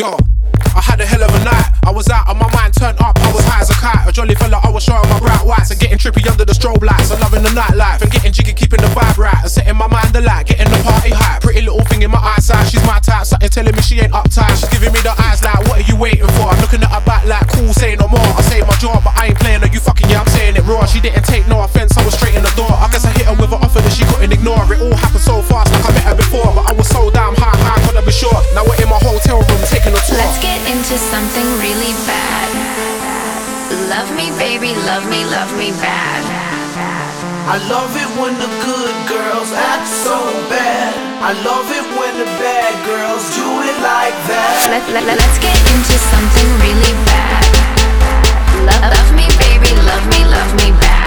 Yo, I had a hell of a night. I was out on my mind, turned up, I was high as a kite. A jolly fella, I was showing my bright whites and getting trippy under the strobe lights. I'm loving the nightlife and getting jiggy, keeping the vibe right and setting my mind alight, getting the party hype. Pretty little thing in my eyesight, she's my type, something telling me she ain't uptight. She's giving me the eyes like, what are you waiting for? I'm looking at her back like, cool, say no more. I say my jaw, but I ain't playing her, you fucking yeah, I'm saying it raw. She didn't take no offense, I was straight in the door. I guess I hit her with an offer that she couldn't ignore. It all happened so fast, like I met her before, but I was so damn high, couldn't be sure. Now we're in my hotel room, taking a tour. Let's get into something really bad. Love me, baby, love me bad. I love it when the good girls act so bad. I love it when the bad girls do it like that. Let's get into something really bad. Love me, baby, love me bad.